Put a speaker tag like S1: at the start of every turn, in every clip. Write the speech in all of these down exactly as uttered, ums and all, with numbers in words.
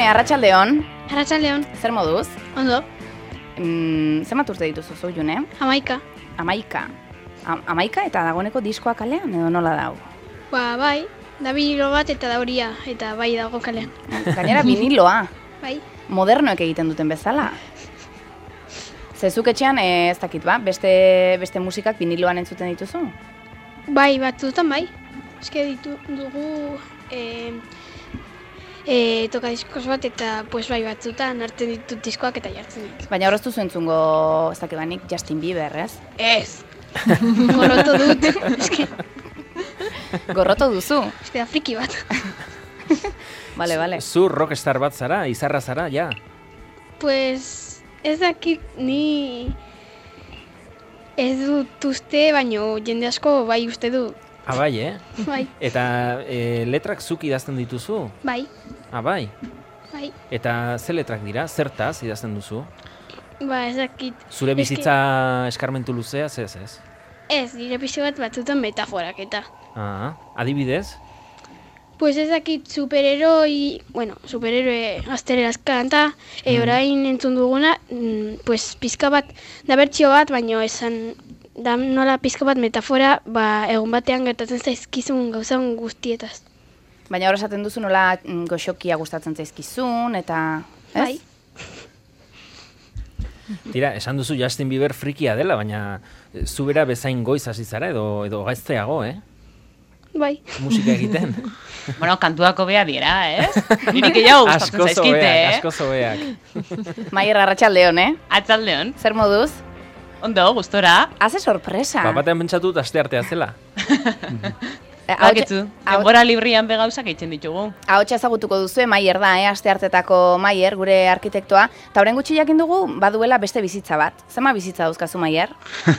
S1: arratsaldeon.
S2: Arratsaldeon.
S1: Zer moduz?
S2: Ondo.
S1: Mm, zenbat urte dituzu zu, June?
S2: Hamaika.
S1: Hamaika. Am- Hamaika eta dagoeneko diskoa kalean edo nola dau?
S2: Ba, bai, da vinilo bat eta da horia, eta bai dago kalean.
S1: Gainera viniloa.
S2: Bai.
S1: Modernoek egiten duten bezala. Zezuk etxean, eh, ez dakit ba, beste, beste musikak viniloan entzuten dituzu?
S2: Bai, batzutan bai. Eske ditu dugu e, e, tokadiskos bat eta pues bai batzutan hartzen ditut diskoak eta jartzen ditut.
S1: Baina horreztu zuen zungo, ez dakit banik, Justin Bieber, ez?
S2: Ez! Gorroto dut, eske,
S1: Gorroto duzu.
S2: eske da friki bat.
S1: Bale, bale.
S3: Zu rockstar bat zara, izarra zara, ja.
S2: Pues ez dakit ni ez dut uste, baino jende asko bai uste du.
S3: Ah, bai, eh?
S2: Bai,
S3: Eta e, letrak zuk idazten dituzu?
S2: bai,
S3: Ah, bai.
S2: bai.
S3: Eta ze letrak dira? Zertaz idazten duzu?
S2: Ba, ez dakit.
S3: Zure
S2: Eske-
S3: bizitza eskarmentu luzea, ez ez?
S2: Ez, nire pixo bat batzutan metaforak eta.
S3: Ah, adibidez?
S2: Pues ez dakit superheroi, bueno, superheroe gaztereraz kanta, e, orain entzun duguna, mm, pues pizka bat, da bertsio bat, baino esan, da nola pizka bat metafora, ba, egun batean gertatzen zaizkizun gauzan guztietaz.
S1: Baina hor esaten duzu nola mm, goxokia gustatzen zaizkizun, eta... Ez?
S2: Bai.
S3: Tira, esan duzu Justin Bieber frikia dela, baina eh, zu bera bezain goiz hasi zara edo, edo gaizteago, eh?
S2: Bai.
S3: Musika egiten.
S4: Bueno, kantuako bea dira, ez? Niri gehiago gustatzen
S3: Asko
S4: zaizkite,
S3: zobeak,
S4: eh?
S3: asko zobeak.
S1: Maier, arratsaldeon, eh?
S4: Atzaldeon.
S1: Zer moduz?
S4: Ondo, gustora.
S1: Haze sorpresa.
S3: Bapatean pentsatut aste artea zela.
S1: Eh, ahotsa-
S4: Baketzu,
S1: hau-
S4: denbora librian begauzak eitzen ditugu.
S1: Ahotsa ezagutuko duzu, Maier da, eh? Aste hartetako Maier, gure arkitektoa. Eta orain gutxi jakin dugu, baduela beste bizitza bat. Zema bizitza dauzkazu, Maier?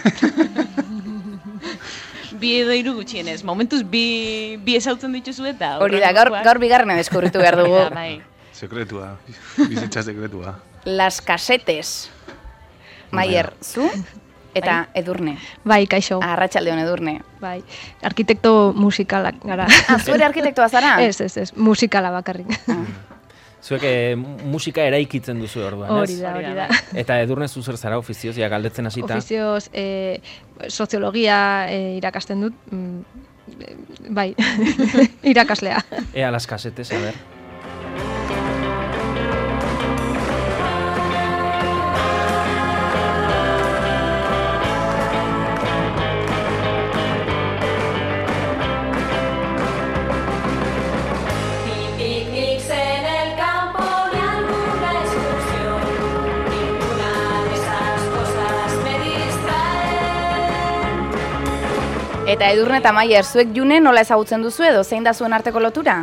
S4: Bi edo hiru gutxienez, momentuz bi, bi ezautzen dituzu eta...
S1: Hori da, gaur, gaur bigarrena deskubritu behar dugu.
S4: Ja, bai.
S5: Sekretua, bizitza sekretua.
S1: Las casetes. Maier, zu? Eta Edurne.
S6: Bai, kaixo.
S1: Arratsaldeon Edurne.
S6: Bai, arkitekto musikalak gara.
S1: Ah, zu ere arkitektoa zara?
S6: Ez, ez, ez, musikala bakarrik.
S3: Zuek eh, musika eraikitzen duzu orduan, ez?
S6: Hori da, hori da.
S3: Eta Edurne zu zer zara ofizioz, ja galdetzen hasita.
S6: Ofizioz, eh, soziologia eh, irakasten dut, mm, eh, bai, irakaslea.
S3: Ea las casetes, a ver.
S7: Picnics en el campo y alguna excursión. Ninguna de esas cosas me distrae.
S1: Eta Edurne eta Maier, zuek June nola ezagutzen duzu edo zein da zuen arteko lotura?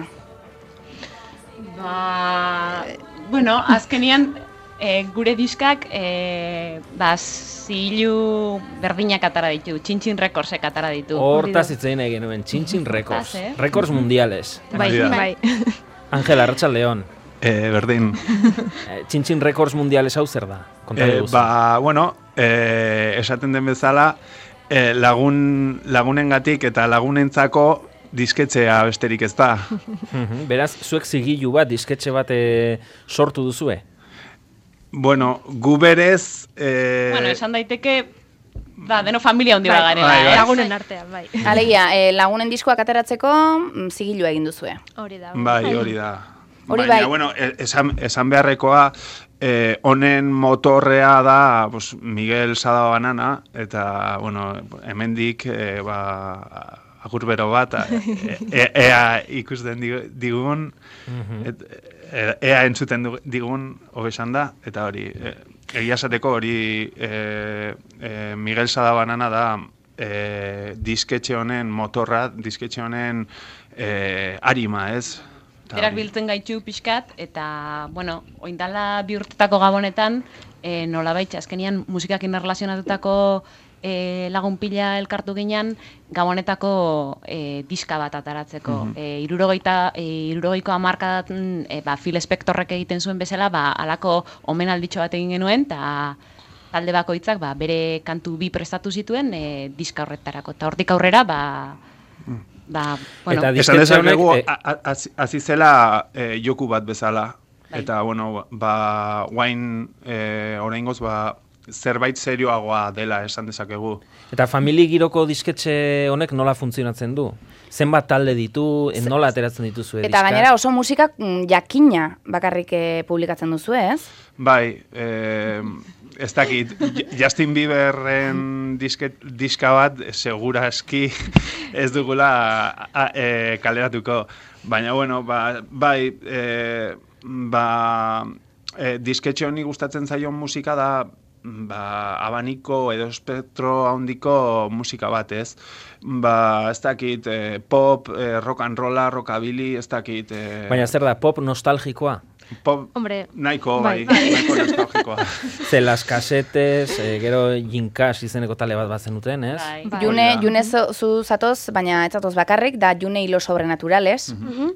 S4: Ba, bueno, azkenian e, gure diskak e, ba, zilu berdinak atara ditu, txintxin rekordsek atara ditu.
S3: Hortaz hitzein egin nuen, txintxin records.
S4: Hortaz, eh?
S3: Records mundiales.
S6: Bai,
S5: Hori da.
S6: bai.
S3: Ángel, arratsaldeon.
S5: Eh, berdin.
S3: Eh, Txintxin records mundiales hau zer da? Kontatu
S5: Eh,
S3: guzu.
S5: ba, bueno, eh, esaten den bezala, eh, lagun, lagunengatik eta lagunentzako disketxea besterik ez da.
S3: Mhm, Beraz, zuek zigilu bat, disketxe bat eh, sortu duzue?
S5: Bueno, gu berez... Eh,
S4: Bueno, esan daiteke, da, deno familia hundi
S6: Bai,
S4: garela,
S5: bai, bai.
S4: eh?
S6: Lagunen artean, bai.
S1: Alegia, eh, lagunen diskoak ateratzeko mm, zigilua egin duzue.
S6: Hori da.
S5: Bai, hori da.
S1: Hori
S5: Baina,
S1: bai.
S5: bueno, e- esan, esan beharrekoa, eh, honen motorrea da pues, Miguel Sada Banana, eta, bueno, hemendik, eh, ba, agurbero bat, e, e, ea ikusten dig- digun, et, e- ea entzuten du- digun, hobesan da, eta hori, e, egia esateko hori e, e, Miguel Sada Banana da e, disketxe honen motorra, disketxe honen e, arima, ez? Eta
S4: Berak
S5: hori.
S4: biltzen gaitu pixkat, eta, bueno, oindala bi urtetako gabonetan, e, nolabait, azkenian musikakin erlazionatutako e, lagun pila elkartu ginen, gabonetako e, diska bat ataratzeko. Mm -hmm. e, irurogeita, e, irurogeiko hamarkadan e, ba, Phil Spectorrek egiten zuen bezala, ba, alako omenalditxo bat egin genuen, eta talde bakoitzak ba, bere kantu bi prestatu zituen e, diska horretarako. Eta hortik aurrera, ba, ba, bueno,
S3: Eta
S5: Esan
S3: disketxe honek,
S5: dezakegu,
S3: eh,
S5: a- a- hasi zela eh, joku bat bezala. Eta, bueno, ba, guain e, oraingoz, ba, zerbait serioagoa dela esan dezakegu.
S3: Eta famili giroko disketxe honek nola funtzionatzen du? Zenbat talde ditu, nola ateratzen dituzu
S1: Eta gainera oso musikak mm, jakina bakarrik eh, publikatzen duzu, ez?
S5: Bai, eh, ez dakit, Justin Bieberren disket, diska bat segura eski ez dugula a, e, kaleratuko. Baina, bueno, ba, bai, e, ba, e, disketxe honi gustatzen zaion musika da ba, abaniko edo espektro handiko musika bat, ez? Ba, ez dakit, eh, pop, eh, rock and rolla, rockabilly, ez dakit... Eh,
S3: Baina zer da, pop nostalgikoa?
S5: Pop
S6: Hombre,
S5: nahiko,
S6: bai,
S5: bai, nahiko nostalgikoa.
S3: Ze las casetes, eh, gero Jinkas izeneko tale bat bazen duten, ez?
S4: Bai.
S6: Bai.
S1: June, June zu, zu zatoz, baina ez zatoz bakarrik, da June hilo sobrenaturales.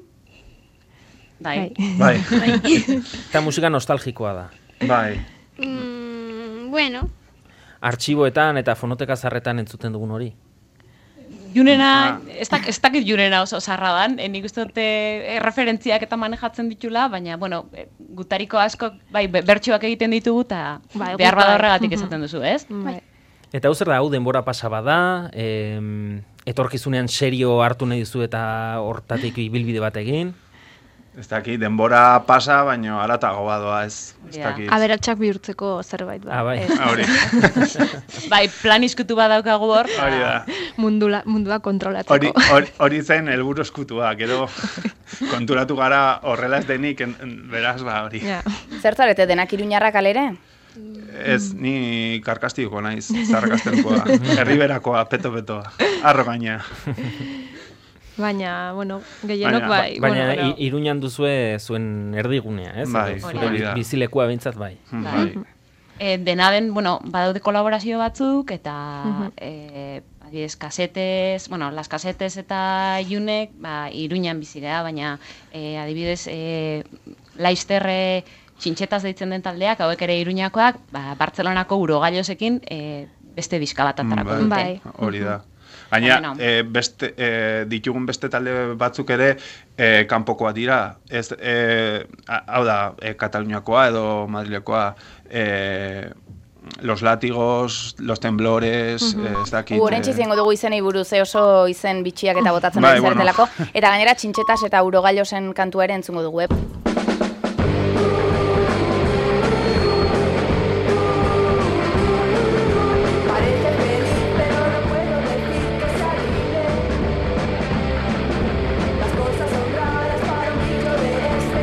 S4: Bai.
S5: Bai,
S3: Eta musika nostalgikoa da.
S5: bai.
S2: Mm, bueno,
S3: Artxiboetan eta fonoteka zarretan entzuten dugun hori.
S4: Junena, ez, dak, ez dakit Junena oso zarra dan, e, nik uste dute e, referentziak eta manejatzen ditula, baina, bueno, e, gutariko asko, bai, be- bertsioak egiten ditugu, eta
S6: Bai,
S4: behar
S6: guk
S4: bada
S6: bai.
S4: horregatik
S6: Mhm.
S4: esaten duzu, ez?
S6: Bai.
S3: Eta hau zer da, hau denbora pasa bada, em, etorkizunean serio hartu nahi duzu eta hortatik ibilbide bat egin.
S5: Ez dakit, denbora pasa, baina aratago badoa, ez, ez
S4: Ja.
S5: dakit.
S6: Aberatsak bihurtzeko zerbait ba.
S3: Ah, bai.
S6: Ez,
S5: Hori,
S4: Bai, plan izkutu badaukagu hor.
S5: hori da.
S6: mundula, mundua kontrolatzeko.
S5: Hori, hori, hori zen helburu eskutua, gero konturatu gara horrela ez denik, en, en, beraz, ba, hori.
S6: Ja.
S1: Zertzarete denak iruñarrak alere?
S5: Ez, ni karkastiko naiz, zarkastenkoa, herriberakoa, peto-petoa, arro gaina.
S6: Baina, bueno, gehienok
S5: Baina-
S6: bai.
S3: Baina
S6: bueno,
S3: i- Iruñan duzue zuen erdigunea, ez?
S5: Bai,
S3: Edo
S4: hori
S3: zure
S5: da.
S3: bizilekua behintzat bai.
S5: Bai.
S4: E, dena den, bueno, badaude kolaborazio batzuk, eta
S6: Mhm.
S4: e, adibidez, kasetes, bueno, las kasetes eta Junek, ba, Iruñan bizi gara, baina e, adibidez, e, Laizterre txintxetaz deitzen den taldeak, hauek ere Iruñakoak, ba, Bartzelonako urogailosekin e, beste bizka bat atarako
S5: Bai.
S4: dute.
S6: Bai.
S5: Hori da. Baina,
S4: Bueno.
S5: e, beste, e, ditugun beste talde batzuk ere e, kanpokoa dira. Ez, e, a- hau da, e, Kataluniakoa edo Madrilekoa, e, Los Látigos, Los Temblores, e, ez dakit...
S1: Gu orentxe
S5: e,
S1: izango dugu izenei buruz, eh, oso izen bitxiak eta botatzen
S5: Bai,
S1: ari
S5: bueno.
S1: zartelako. Eta gainera txintxetas eta urogailosen kantua ere entzungo dugu, eh?
S7: Parece feliz, pero no puedo decir que sea libre. Las cosas son raras para un bicho de este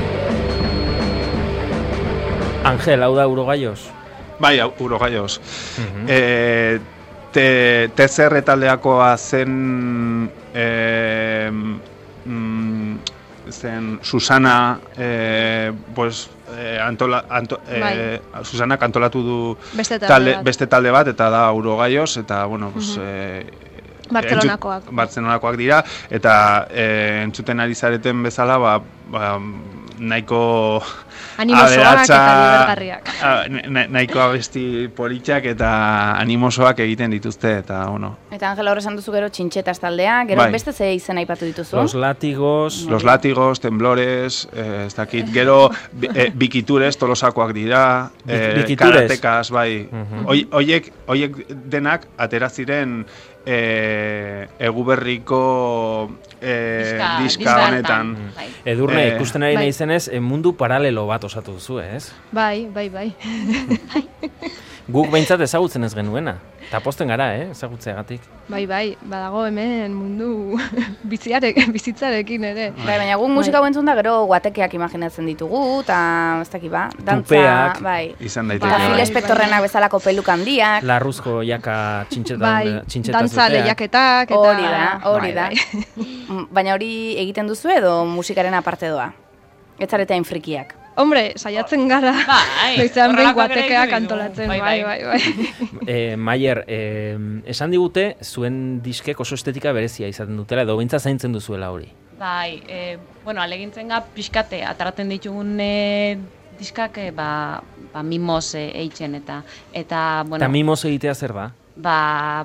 S7: calibre.
S3: Angel, hau da Urogaios?
S5: Bai, hau, Urogaios. E, te, T C R taldeakoa zen... E, mm, zen Susana, e, pues, e, antola, anto, e,
S6: Bai.
S5: Susanak antolatu du
S6: Beste talde
S5: talde,
S6: bat.
S5: beste talde bat, eta da Urogaios, eta, bueno, pues, e,
S6: Bartzelonakoak.
S5: entzut- Bartzelonakoak dira, eta e, entzuten ari zareten bezala, ba, ba, nahiko
S6: Animosoak
S5: aberatsa-
S6: eta libergarriak.
S5: a- na- nahiko abesti politxak eta animosoak egiten dituzte, eta, bueno,
S1: Eta Angela horre esan duzu gero txintxetas taldea, gero
S5: Bai.
S1: beste ze izen aipatu dituzu?
S3: Los Látigos,
S5: Los Látigos, Temblores, eh, ez dakit, gero bi- eh, Bikitures, Tolosakoak dira, eh,
S3: Bik- Bikitures.
S5: Karatekas, bai.
S3: Mhm.
S5: Hoi- Hoiek, hoiek denak atera ziren eh, Eguberriko eh,
S4: Diska-
S5: diska
S4: diska
S5: honetan.
S4: hartan, bai.
S3: Edurne,
S5: Eh,
S3: ikusten ari
S6: bai.
S3: naizenez, eh, mundu paralelo bat osatu duzu, ez?
S6: Bai, bai, bai.
S3: Guk behintzat ezagutzen ez genuena. Eta posten gara, eh, ezagutzeagatik.
S6: Bai, bai, badago hemen mundu biziarek, bizitzarekin ere.
S1: Bai, baina guk musika hau entzun da gero guatekeak imaginatzen ditugu, eta ez dakit ba, dantza,
S3: Tupeak.
S1: bai.
S5: Izan
S1: Eta
S5: daiteke.
S1: Phil
S6: Bai,
S1: Spectorrenak bezalako peluk handiak.
S3: Larruzko jaka txintxetan,
S6: Bai,
S3: txintxetaz
S6: dantza
S3: beteak.
S6: lehiaketak eta...
S1: Hori da, hori
S6: Bai,
S1: da.
S6: bai.
S1: Mm, Baina hori egiten duzu edo musikaren aparte doa? Ez zarete hain frikiak.
S6: Hombre, saiatzen gara.
S4: Bai,
S6: Noizean behin
S4: horrelakoak ere
S6: guatekeak
S4: egiten ditugu.
S6: antolatzen,
S4: Bai,
S6: bai,
S4: bai.
S6: bai, bai.
S3: Eh, Maier, eh, esan digute zuen diskek oso estetika berezia izaten dutela, edo behintzat zaintzen duzuela hori.
S4: Bai, e, bueno, alegintzen ga pixkate, ataraten ditugun e, diskak, e, ba, ba mimoz e, eitzen eta, eta, bueno,
S3: Eta mimos egitea zer da?
S4: ba,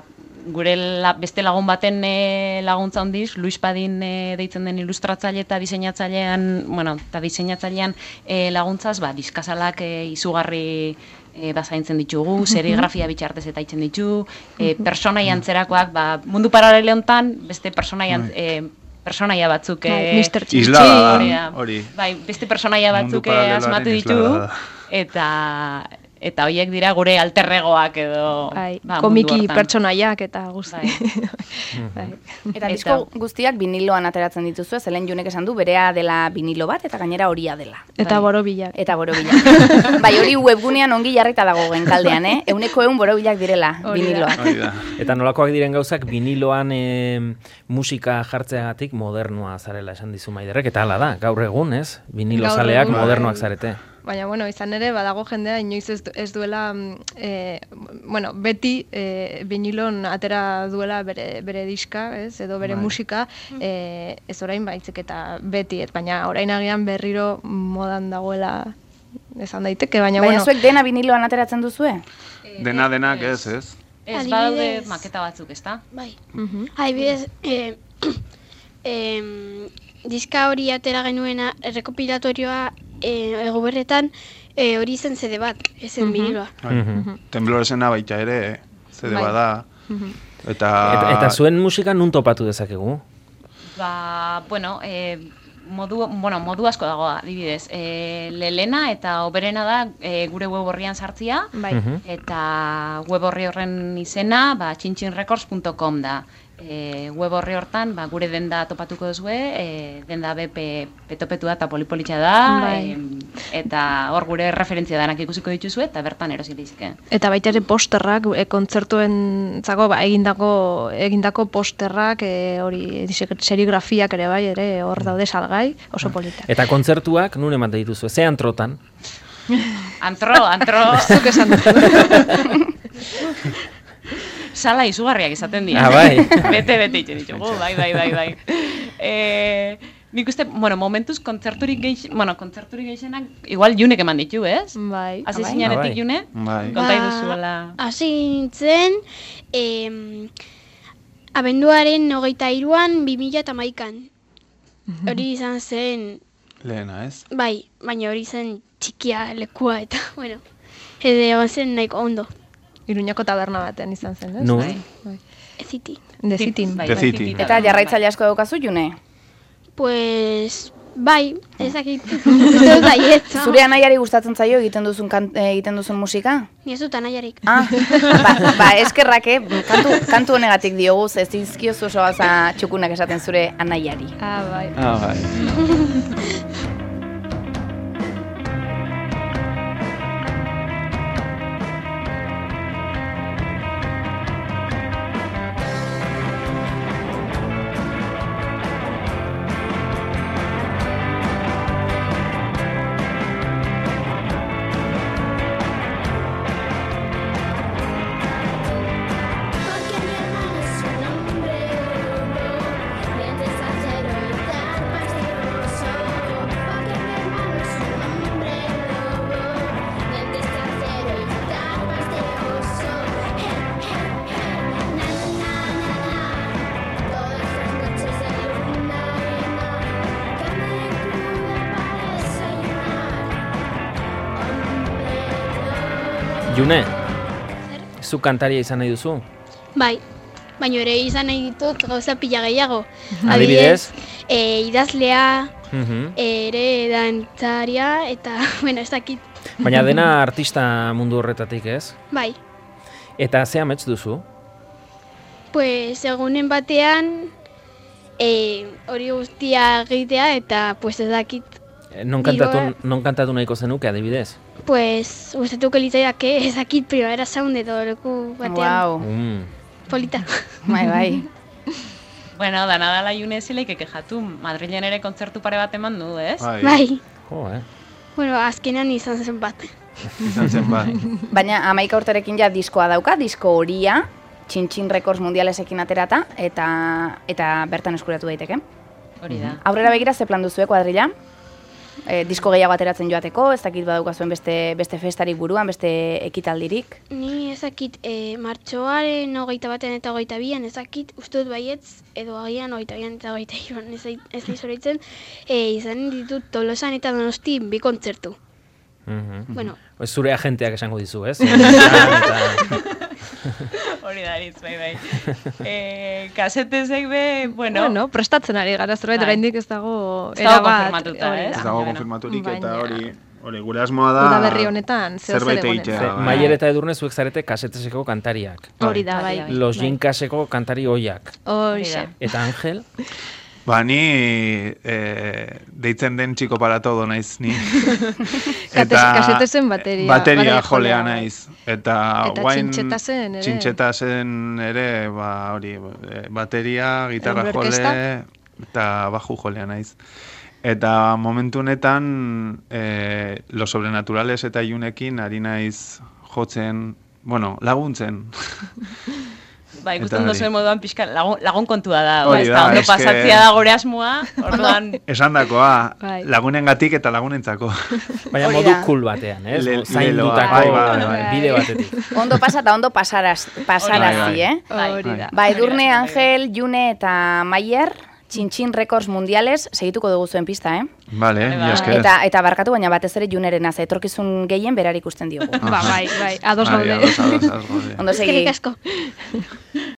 S4: gure la, beste lagun baten e, laguntza handiz, Luis Padin e, deitzen den ilustratzaile eta diseinatzailean, bueno, eta diseinatzailean e, laguntzaz, ba, diskazalak e, izugarri e, bazaintzen ditugu, serigrafia bitxartez eta itzen ditu, e, personai antzerakoak, ba, mundu paralele hontan, beste personai ant, e, personaia batzuk e,
S6: mister Chichi.
S5: Islada da, hori.
S4: Bai, beste personaia
S5: Mundu
S4: batzuk e,
S5: paraleloaren
S4: asmatu ditu,
S5: islada da.
S4: eta eta horiek dira gure alterregoak edo
S6: Bai,
S4: ba,
S6: komiki
S4: mundu hortan.
S6: pertsonaiak eta guzti.
S4: Bai.
S6: Bai.
S1: Eta disko guztiak viniloan ateratzen dituzue, zelen Junek esan du, berea dela vinilo bat, eta gainera horia dela.
S6: Eta
S4: Bai.
S6: borobilak.
S1: Eta borobilak. Bai, hori webgunean ongi jarrita dago genkaldean, eh? Euneko eun borobilak direla
S6: Hori da.
S1: viniloak.
S5: Hori da.
S3: Eta nolakoak diren gauzak viniloan e, musika jartzeagatik modernoa zarela esan dizu Maiderrek, eta hala da, gaur egun, ez? Vinilo
S6: Gaur
S3: zaleak
S6: egun,
S3: modernoak
S6: bai.
S3: zarete.
S6: Baina, bueno, izan ere, badago jendea inoiz ez, du- ez duela, e, bueno, beti e, vinilon atera duela bere, bere diska, ez, edo bere
S5: Bai.
S6: musika, e, ez orain baizik eta beti, et, baina orain agian berriro modan dagoela esan daiteke, baina,
S1: Baina
S6: bueno,
S1: zuek dena viniloan ateratzen duzue?
S5: Dena denak ez, ez?
S4: Ez
S2: Adibidez-
S4: badaude maketa batzuk, ezta?
S2: Bai.
S6: mhm.
S2: Adibidez, eh, em, diska hori atera genuena errekopilatorioa eh, egoberretan eh, hori zen zede bat, ez zen viniloa.
S5: Bai.
S3: Mhm.
S5: Temblorezena baita ere, zede
S6: Bai.
S5: bada.
S6: Mhm.
S5: Eta,
S3: Eta, eta zuen musika nun topatu dezakegu?
S4: Ba, bueno, e, modu, bueno, modu asko dago adibidez. E, lelena eta oberena da e, gure web orrian sartzia,
S6: Bai.
S3: Mhm.
S4: eta web orri horren izena ba, txintxinrecords punto com da. E, web orri hortan ba, gure denda topatuko duzue, e, denda be pe, petopetua eta polipolitxa da,
S6: Bai.
S4: em, eta hor gure referentzia danak ikusiko dituzue, eta bertan erosi lehizke.
S6: Eta baita ere posterrak, e, kontzertuen zako, ba, egindako, egindako posterrak, e, hori serigrafiak ere bai, ere hor daude salgai, oso politak.
S3: Eta kontzertuak nun ematen dituzue? Ze antrotan?
S4: Antro, antro,
S6: Zuk esan dut.
S4: sala izugarriak izaten dira.
S3: Ah, bai.
S4: bete, bete itxen ditugu, bai, bai, bai, bai. E, nik uste, bueno, momentuz kontzerturik geix, bueno, kontzerturik geixenak, igual Junek eman ditu, ez?
S6: Bai.
S4: Hasi
S1: bai.
S4: zinenetik,
S3: Ah, bai.
S4: June?
S5: Bai.
S4: Konta
S2: Ba,
S4: iduzuela.
S2: Hasi nintzen, em, abenduaren hogeita iruan, bi mila eta hamaikan. Hori izan zen,
S5: Lehena, ez?
S2: bai, baina hori zen txikia lekua eta, bueno, edo egon zen nahiko ondo,
S6: Iruñako taberna batean izan zen, ez?
S3: Nun?
S6: Bai. Bai.
S2: eziti.
S6: Dezitin.
S4: Bai,
S5: The
S4: bai,
S5: City.
S4: City
S1: Eta
S4: Tavern,
S1: jarraitzaile asko daukazu, June?
S2: Pues, bai, ezakit, uste dut baiet.
S1: Zure anaiari gustatzen zaio egiten duzun, kan, eh, egiten duzun musika?
S2: Ni ez dut anaiarik.
S1: Ah, ba, ba eskerrak, eh? kantu, kantu honegatik diogu, ez dizkiozu oso gauza txukunak esaten zure anaiari.
S6: Ah, bai.
S5: Ah, bai.
S7: Porque mi hermano es un hombre lobo, dientes de acero y tan fastidioso. Porque mi hermano es un hombre lobo, dientes de acero y tan fastidioso. Eh, eh, eh, na, na, na, na. Todas las noches de luna llena, que me cruda para desayunar. Hombre lobo.
S3: June, zu kantaria izan nahi duzu?
S2: Bai, baina ere izan nahi ditut gauza pila gehiago.
S3: Adibidez?
S2: E, idazlea,
S3: Mhm.
S2: ere dantzaria, eta, bueno, ez dakit,
S3: Baina dena artista mundu horretatik, ez?
S2: bai.
S3: Eta ze amets duzu?
S2: Pues egunen batean e, hori guztia egitea eta pues ez dakit,
S3: Eh, Non kantatu,
S2: Giroa-
S3: non kantatu nahiko zenuke, adibidez?
S2: pues gustatuko litzaidake ez dakit primavera sound edo leku batean
S1: Wow,
S3: Mm.
S2: polita.
S1: bai, bai.
S4: Bueno, dana dala June zileik kexatu, Madrilen ere kontzertu pare bat eman du, ez?
S5: Bai.
S2: Bai,
S3: Jo, eh?
S2: bueno, azkenean izan zen bat.
S5: Izan zen, bai.
S1: Baina amaika urterekin ja diskoa dauka, disko horia, Txintxin Records mundialesekin aterata, eta eta bertan eskuratu daiteke.
S4: Hori da.
S1: Aurrera begira ze plan duzue kuadrilla? E, disko gehiago ateratzen joateko, ez dakit badaukazuen beste, beste festarik buruan, beste ekitaldirik?
S2: Ni ezakit e, martxoaren hogeita batean eta hogeita bian, ezakit uste dut baietz, edo agian hogeita bian eta hogeita hiruan, ez ez nahi zoritzen, e, izan ditut Tolosan eta Donosti bi kontzertu.
S3: Mhm.
S2: Bueno,
S3: Pues zure agenteak esango dizu, ez? Eta...
S4: Hori da, aritz, bai, bai. E, kasetezek be, bueno,
S6: Bueno, prestatzen ari gara zerbait,
S4: Bai.
S6: oraindik ez dago
S4: Ez dago
S6: erabat,
S4: konfirmatuta,
S6: hori
S4: ez?
S6: da.
S5: Ez dago
S4: Baina-
S5: konfirmaturik eta
S6: Baina-
S5: hori hori gure asmoa da
S6: Udaberri honetan zeo zer
S5: zerbait
S6: egonen.
S5: egitea.
S3: Ze,
S5: bai.
S3: Maier eta Edurne zuek zarete kaseteseko kantariak.
S6: Hori da, bai.
S4: Bai, bai.
S3: Los
S6: Bai.
S3: Jinkaseko kantari hoiak.
S6: Horixe.
S3: Eta Angel,
S5: Ba, ni e, deitzen den txiko para todo naiz, ni.
S6: kasetesen bateria-
S5: Bateria
S6: bateria
S5: jolea
S6: jolea, bai.
S5: naiz. Eta,
S6: Eta
S5: guain,
S6: txintxetasen ere.
S5: txintxetasen ere, ba, hori, e, bateria, gitarra
S6: Egun
S5: jole,
S6: orkesta.
S5: eta baju jolea naiz. Eta momentu honetan, e, Los Sobrenaturales eta Iunekin ari naiz jotzen, bueno, laguntzen.
S4: bai,
S5: Eta
S4: ikusten
S5: hori.
S4: duzuen moduan pixka lagun, lagun kontua da,
S5: Hori
S4: bai, ez
S5: da,
S4: da, ondo
S5: eske-
S4: pasatzea da gure asmoa, orduan,
S5: Esandakoa,
S6: Bai.
S5: lagunengatik eta lagunentzako.
S3: baina
S1: Hori
S3: modu
S1: da.
S3: cool batean, ez?
S5: Le-
S3: Zaindutako
S5: leloa, bai,
S6: bai.
S3: bide batetik.
S1: Ondo pasa eta ondo pasaraz, pasarazi,
S5: Bai, bai.
S1: eh?
S4: Bai.
S6: Hori da.
S1: Ba, Edurne,
S4: Bai, bai.
S1: Angel, June eta Maier, Txintxin Records Mundiales, segituko dugu zuen pista, eh?
S5: Vale,
S4: Bai,
S5: mila esker.
S1: Eta, eta barkatu, baina batez ere Junerena, ze etorkizun gehien berari ikusten diogu.
S6: Ba, bai, bai, ados
S5: Bai,
S6: gaude.
S5: ados, ados, ados gaude.
S1: Ondo segi.
S2: eskerrik asko.